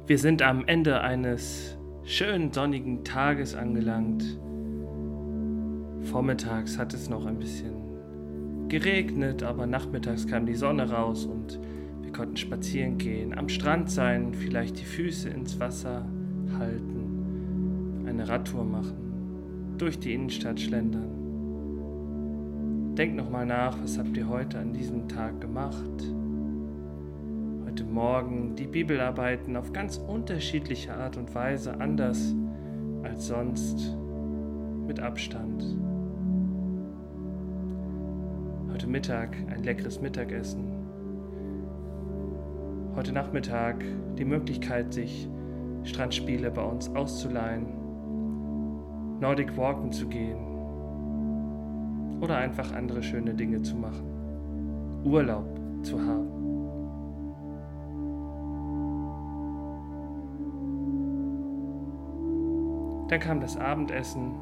Wir sind am Ende eines schönen sonnigen Tages angelangt. Vormittags hat es noch ein bisschen geregnet, aber nachmittags kam die Sonne raus und wir konnten spazieren gehen, am Strand sein, vielleicht die Füße ins Wasser halten, eine Radtour machen, durch die Innenstadt schlendern. Denkt nochmal nach, was habt ihr heute an diesem Tag gemacht? Heute Morgen die Bibelarbeiten auf ganz unterschiedliche Art und Weise, anders als sonst, mit Abstand. Heute Mittag ein leckeres Mittagessen. Heute Nachmittag die Möglichkeit, sich Strandspiele bei uns auszuleihen, Nordic Walken zu gehen oder einfach andere schöne Dinge zu machen, Urlaub zu haben. Dann kam das Abendessen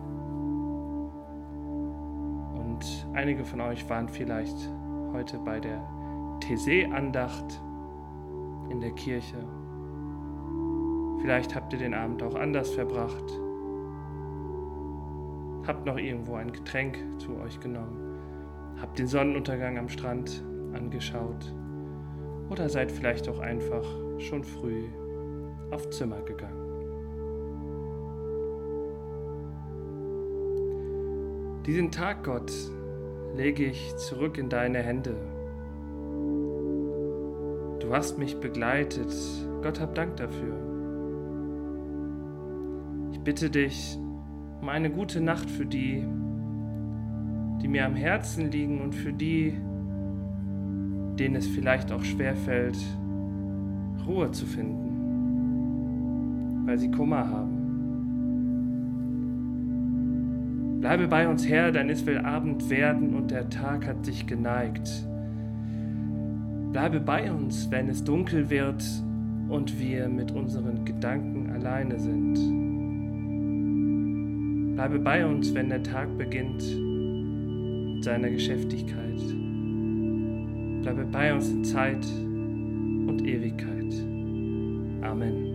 und einige von euch waren vielleicht heute bei der Taizé-Andacht in der Kirche. Vielleicht habt ihr den Abend auch anders verbracht, habt noch irgendwo ein Getränk zu euch genommen, habt den Sonnenuntergang am Strand angeschaut oder seid vielleicht auch einfach schon früh auf Zimmer gegangen. Diesen Tag, Gott, lege ich zurück in deine Hände. Du hast mich begleitet. Gott, hab Dank dafür. Ich bitte dich um eine gute Nacht für die, die mir am Herzen liegen und für die, denen es vielleicht auch schwerfällt, Ruhe zu finden, weil sie Kummer haben. Bleibe bei uns, Herr, denn es will Abend werden und der Tag hat sich geneigt. Bleibe bei uns, wenn es dunkel wird und wir mit unseren Gedanken alleine sind. Bleibe bei uns, wenn der Tag beginnt mit seiner Geschäftigkeit. Bleibe bei uns in Zeit und Ewigkeit. Amen.